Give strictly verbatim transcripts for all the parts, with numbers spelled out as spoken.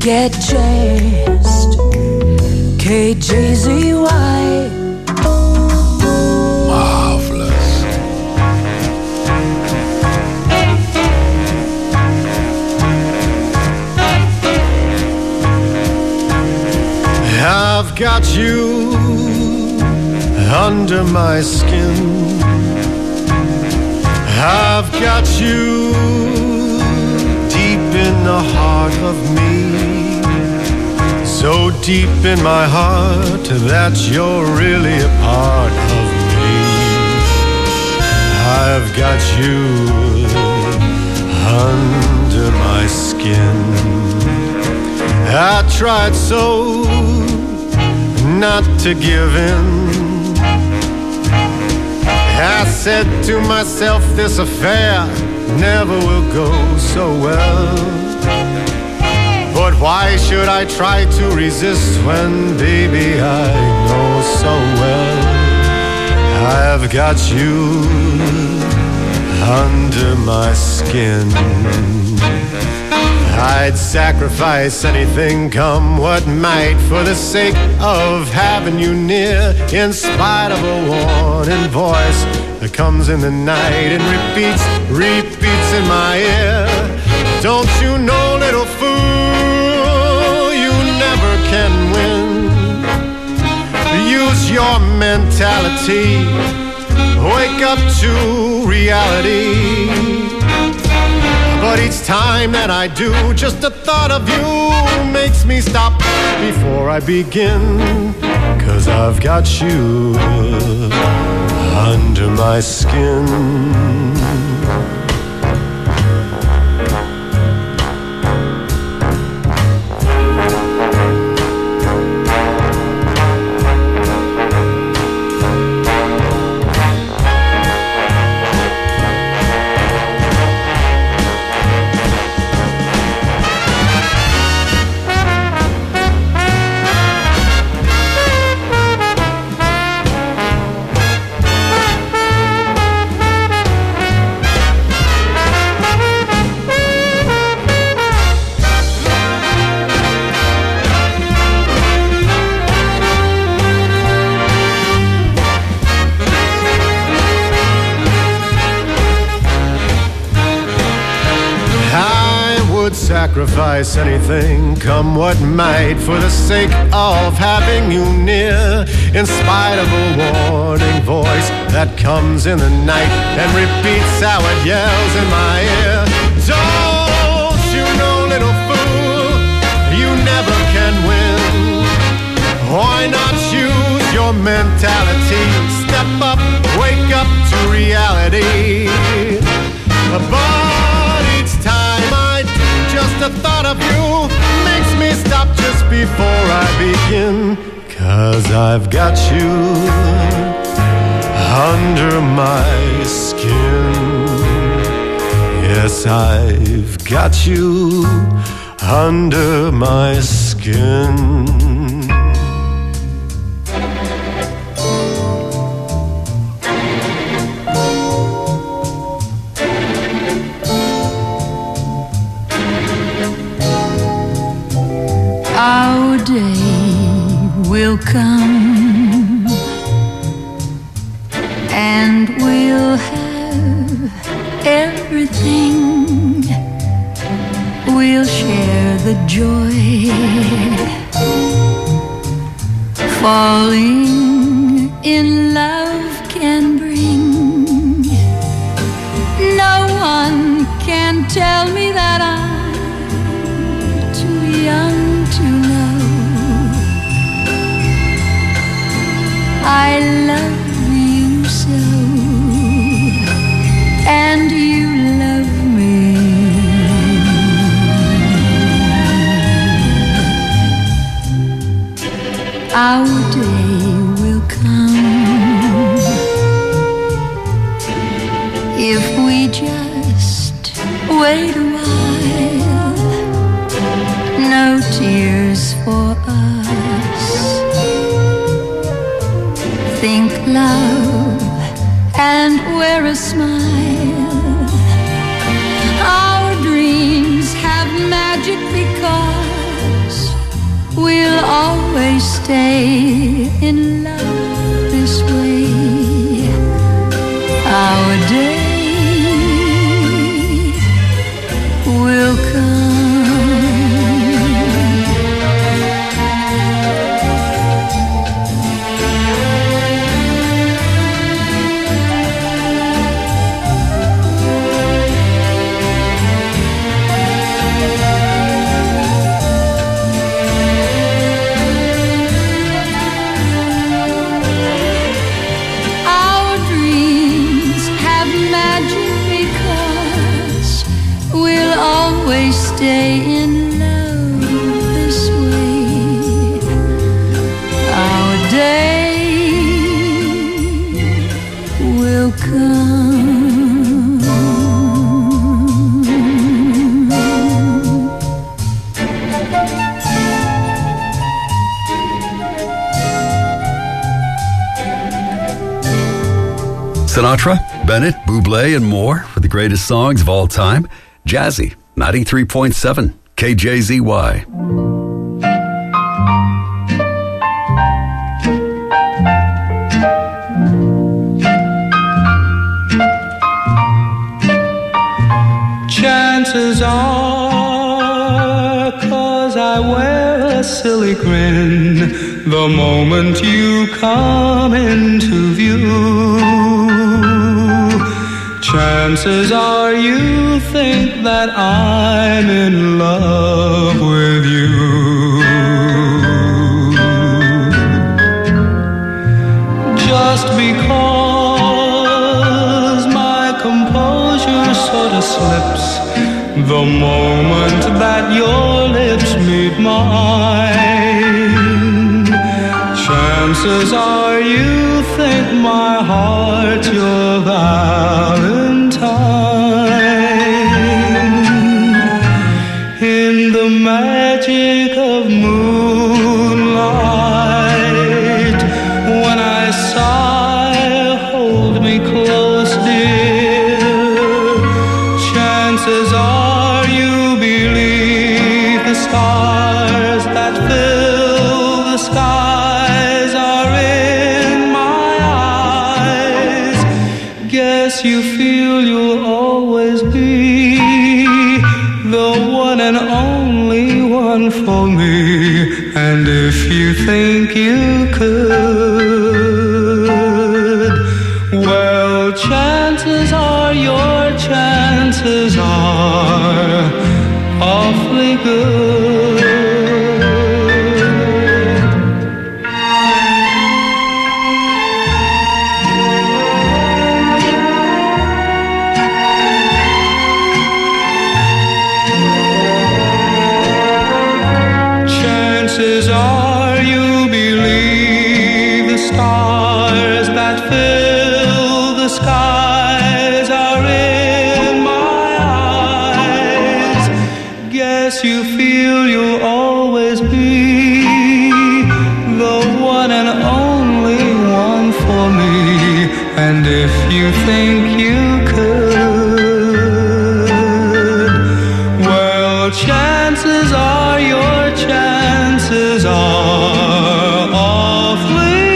get chased. K J Z Y. Marvelous. I've got you under my skin. I've got you deep in the heart of me, so deep in my heart that you're really a part of me. I've got you under my skin. I tried so not to give in. I said to myself, this affair never will go so well. But why should I try to resist when, baby, I know so well I've got you under my skin. I'd sacrifice anything, come what might, for the sake of having you near, in spite of a warning voice that comes in the night and repeats, repeats in my ear. Don't you know, little fool, you never can win. Use your mentality, wake up to reality. But each time that I do, just the thought of you makes me stop before I begin. 'Cause I've got you under my skin. Sacrifice anything, come what might, for the sake of having you near, in spite of a warning voice that comes in the night and repeats how it yells in my ear. Don't you know, little fool, you never can win. Why not use your mentality? Step up, wake up to reality. But each time I do, just the thought of you makes me stop just before I begin. 'Cause I've got you under my skin. Yes, I've got you under my skin. Our day will come and we'll have everything. We'll share the joy, falling in love can bring. No one can tell me that I'm too young to know. I love you so, and you love me. Our day will come if we just wait a while. No tears for us. Think love and wear a smile. Our dreams have magic because always stay in love this way. Our day will come. Stay in love this way. Our day will come. Sinatra, Bennett, Bublé, and more for the greatest songs of all time. Jazzy. ninety-three point seven K J Z Y. Chances are, 'cause I wear a silly grin the moment you come into view. Chances are you think that I'm in love with you. Just because my composure sort of slips the moment that your lips meet mine. Chances are you think my heart's your Valentine. In the magic of moonlight, when I sigh, hold me close, dear. Chances are you believe the stars that fill the skies are in my eyes. Guess you feel you'll always be the one and only one for me. And if you think you could, well, chances are your chances are awfully good. Chances are you believe the stars that fill the skies are in my eyes. Guess you feel you'll always be the one and only one for me. And if you think you could, well, chances are your chances are awfully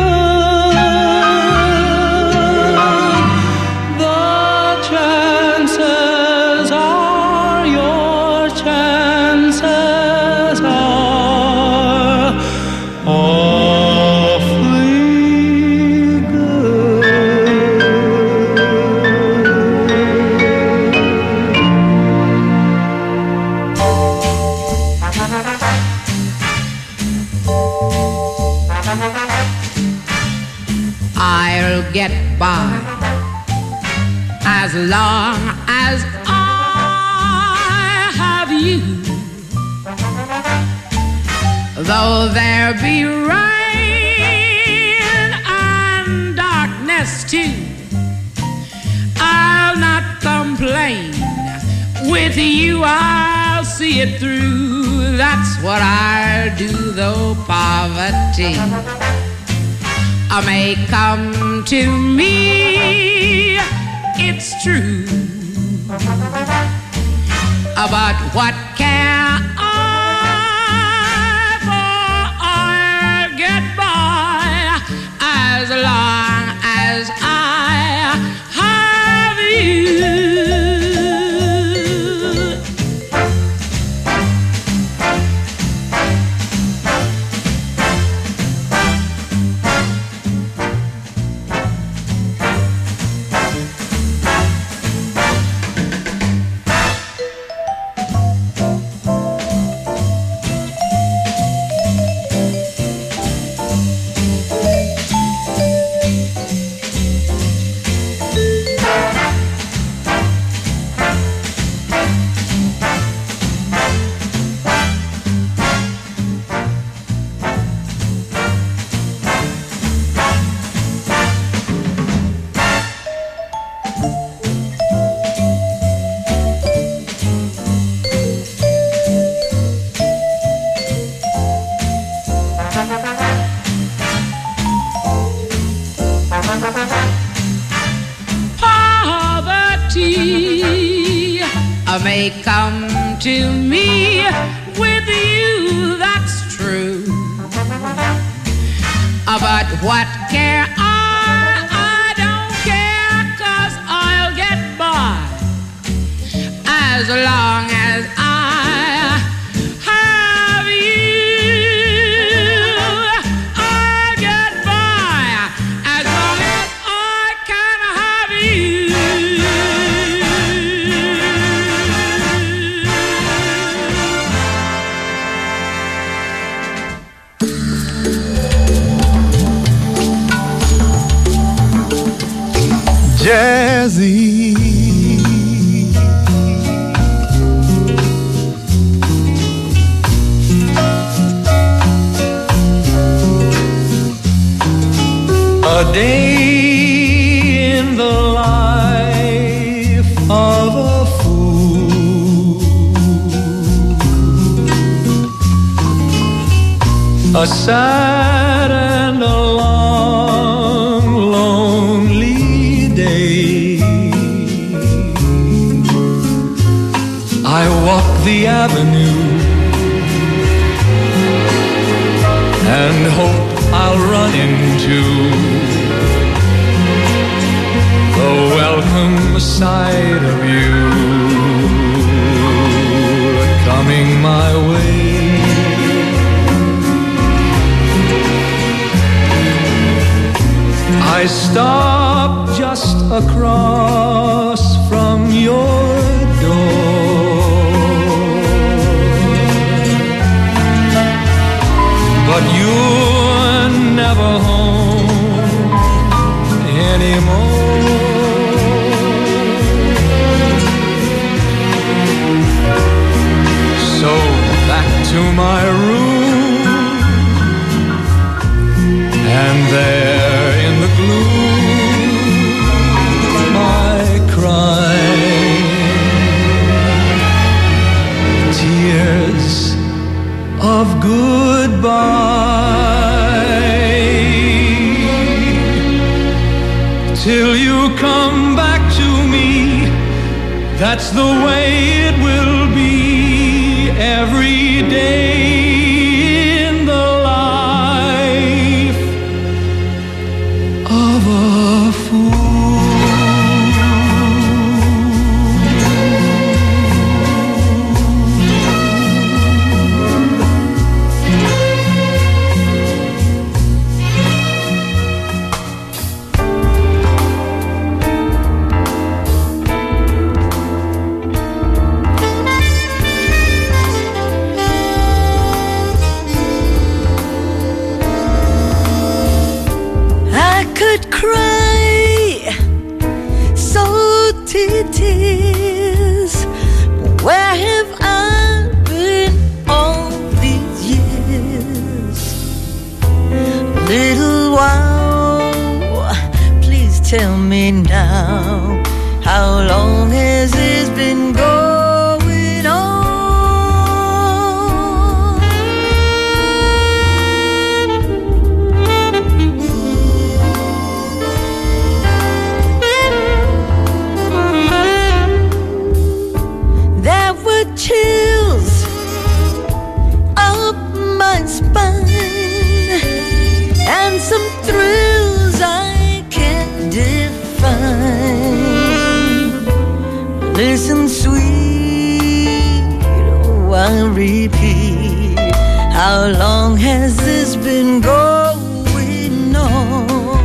good. The chances are your chances are awfully good. I'll get by as long as I have you. Though there be rain and darkness too, I'll not complain. With you I'll see it through. That's what I do, though poverty may come to me, it's true. But what care I for they come to me. With you, that's true. But what care I? I don't care, 'cause I'll get by as long as I have you. I'll get by as long as I can have you. Jazzy, a day in the life of a fool, a sad and a long, lonely day. I walk the avenue and hope I'll run into the welcome sight of you coming my way. I stop just across from your door, but you're never home anymore. So back to my room, and there in the gloom I cry tears of goodbye, till you come back to me. That's the way it will be every day in the life of a fool. Cry salty tears. Where have I been all these years? Little while, please tell me now, how long has this been going on? Chills up my spine, and some thrills I can't define. Listen, sweet, oh, I'll repeat, how long has this been going on?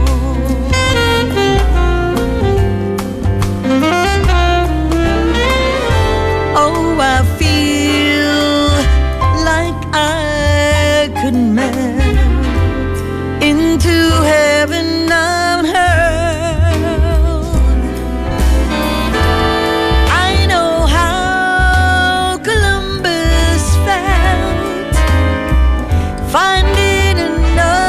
I feel like I could melt into heaven on earth. I know how Columbus felt, finding another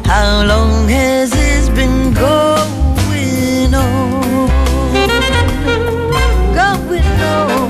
How long has this been going on? Going on.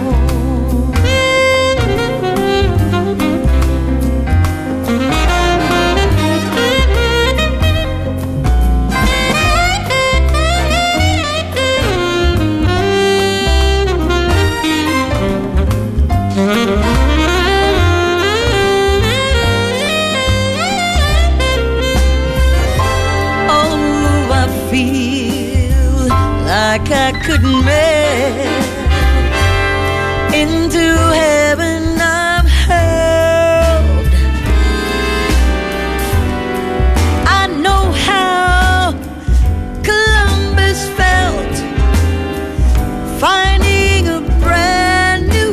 Like I couldn't melt into heaven I'm held. I know how Columbus felt, finding a brand new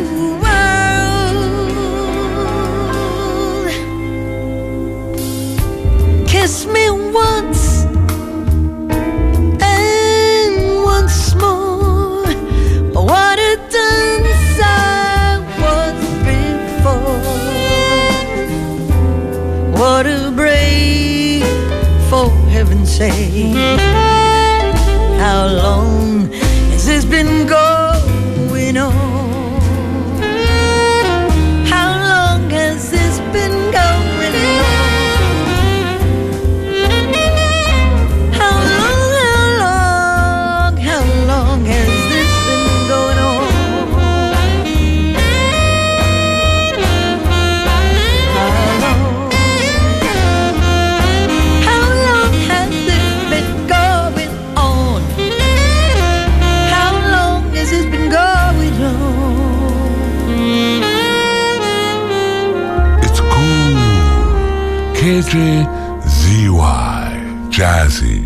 world. Kiss me once, what a dance I was before. What a brave, for heaven's sake. How long has this been going on? How long has this been going on? How long, how long, how long has this been going on? K J Z Y Jazzy.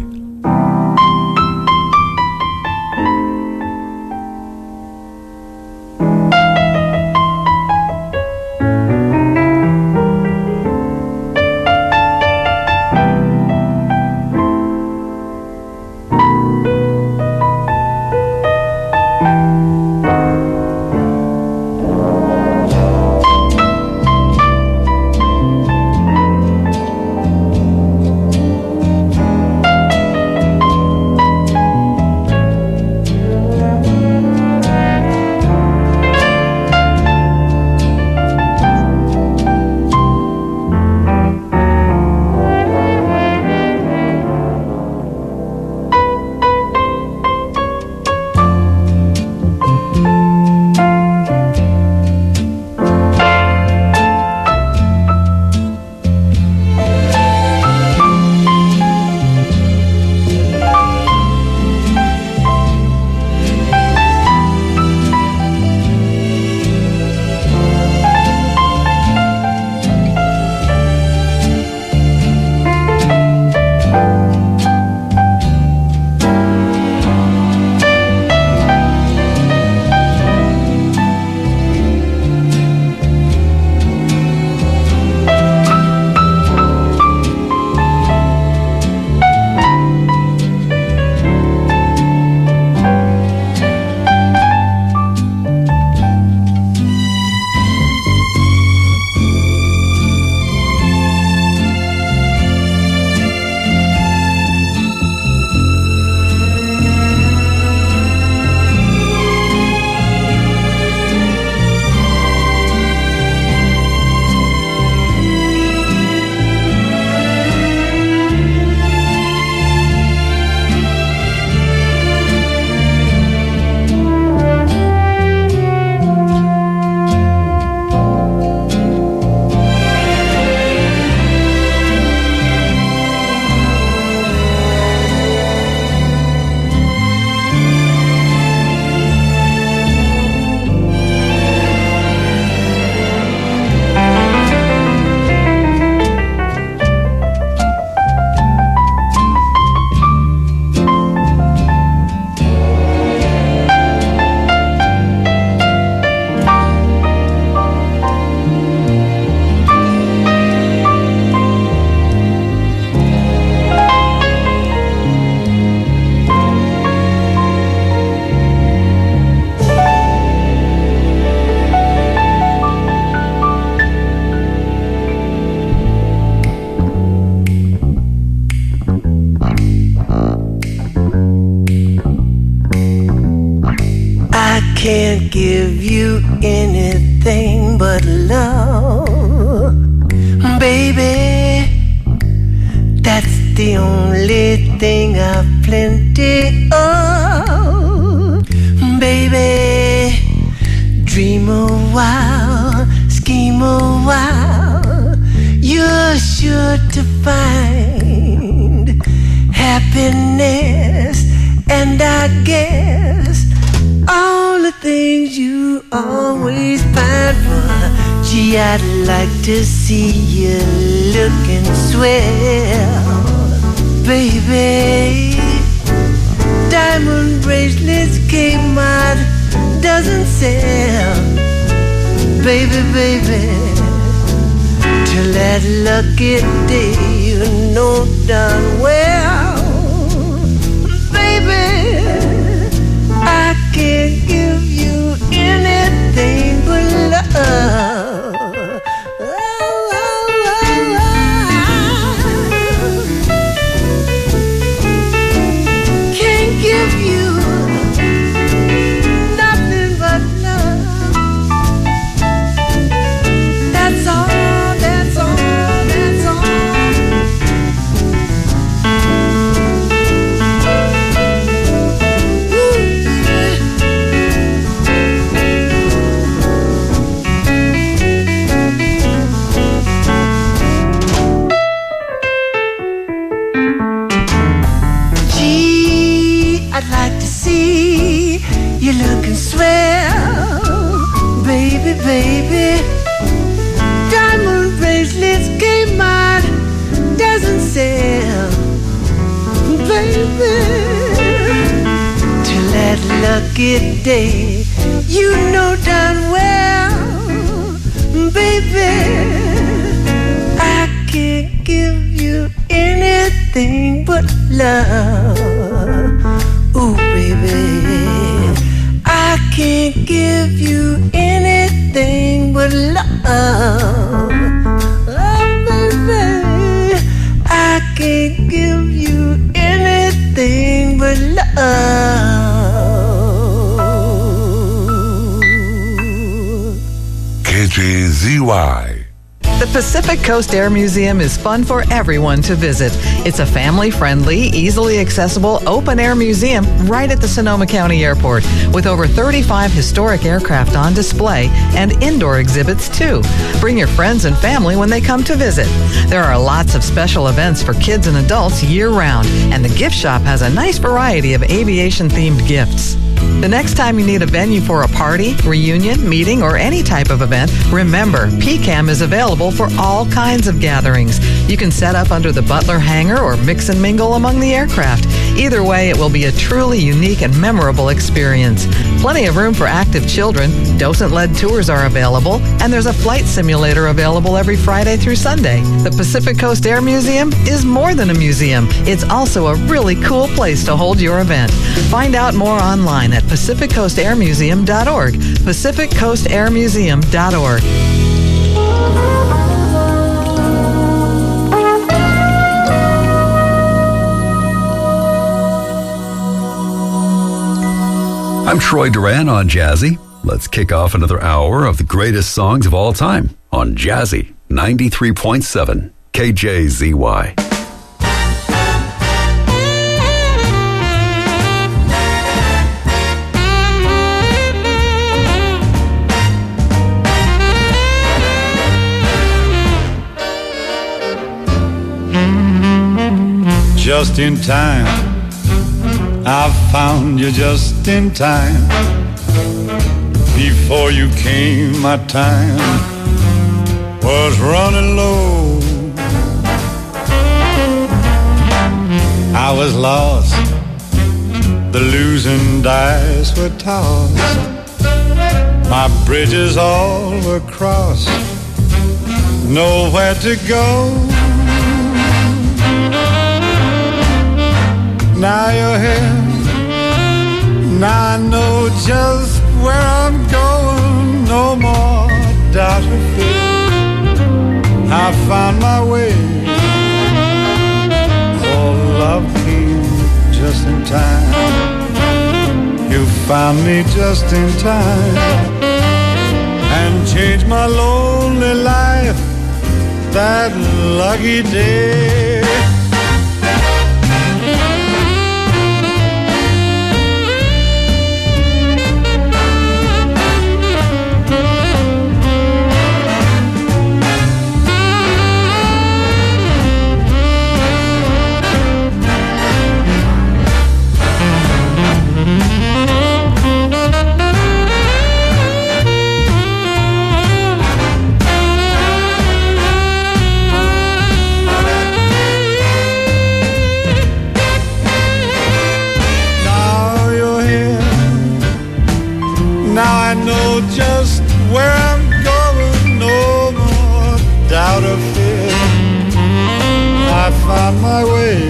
can't give you anything but love, baby. That's the only thing I've plenty of, baby. Dream a while, scheme a while, you're sure to find happiness, and I guess all the things you always find for. Gee, I'd like to see you looking swell, baby. Diamond bracelets came out, doesn't sell, baby, baby. Till that lucky day, you know darn well, baby, I can't give you anything but love. Oh, oh, oh, oh. Can't give you nothing but love. That's all, that's all, that's all. I'd like to see you looking swell, baby, baby. Diamond bracelets came out, doesn't sell, baby. Till that lucky day, you know darn well, baby, I can't give you anything but love. Ooh, baby, I can't give you anything but love. Oh, baby, I can't give you anything but love. K J Z Y. The Pacific Coast Air Museum is fun for everyone to visit. It's a family-friendly, easily accessible, open-air museum right at the Sonoma County Airport with over thirty-five historic aircraft on display and indoor exhibits too. Bring your friends and family when they come to visit. There are lots of special events for kids and adults year-round, and the gift shop has a nice variety of aviation-themed gifts. The next time you need a venue for a party, reunion, meeting, or any type of event, remember, P CAM is available for all kinds of gatherings. You can set up under the Butler hangar or mix and mingle among the aircraft. Either way, it will be a truly unique and memorable experience. Plenty of room for active children, docent-led tours are available, and there's a flight simulator available every Friday through Sunday. The Pacific Coast Air Museum is more than a museum. It's also a really cool place to hold your event. Find out more online at pacific coast air museum dot org. pacific coast air museum dot org. I'm Troy Duran on Jazzy. Let's kick off another hour of the greatest songs of all time on Jazzy ninety-three point seven K J Z Y. Just in time, I found you just in time. Before you came, my time was running low. I was lost, the losing dice were tossed. My bridges all were crossed, nowhere to go. Now you're here, now I know just where I'm going. No more doubt or fear, I found my way. Oh, love came just in time. You found me just in time and changed my lonely life that lucky day. Just where I'm going, no more doubt or fear. I found my way,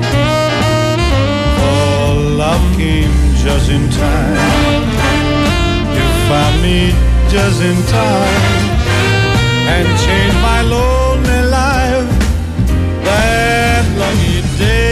oh, love came just in time. You found me just in time and changed my lonely life that lucky day.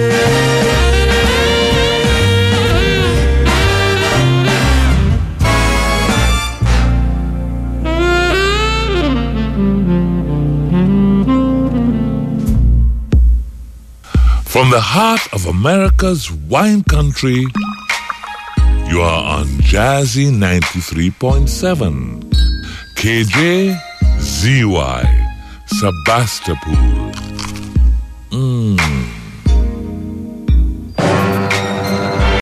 From the heart of America's wine country, you are on Jazzy ninety-three point seven. K J Z Y, Sebastopol. Mmm.